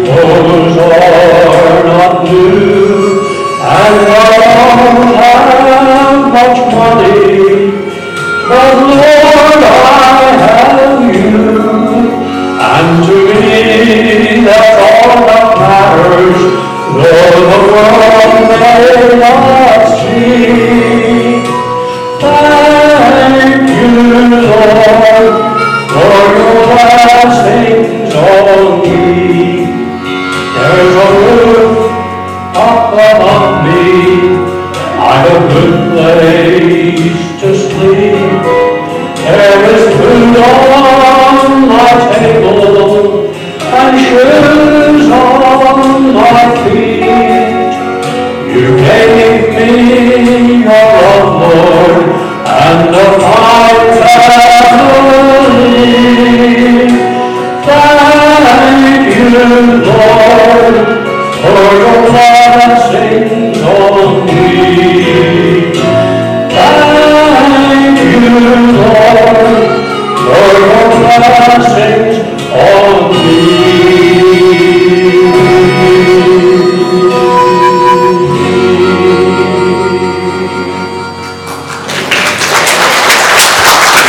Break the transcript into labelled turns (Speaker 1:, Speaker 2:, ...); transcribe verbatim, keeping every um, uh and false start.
Speaker 1: Those are not new, and don't have much money, but Lord, I have you, and to me that's all that matters, though the world may not see. Thank you, Lord, for your blessings on me. There's a roof up above me, I've a good place to sleep. There is food on my table and shoes on my feet. You gave me your love, Lord, and a fine family. Thank you, Lord, for your blessings on me.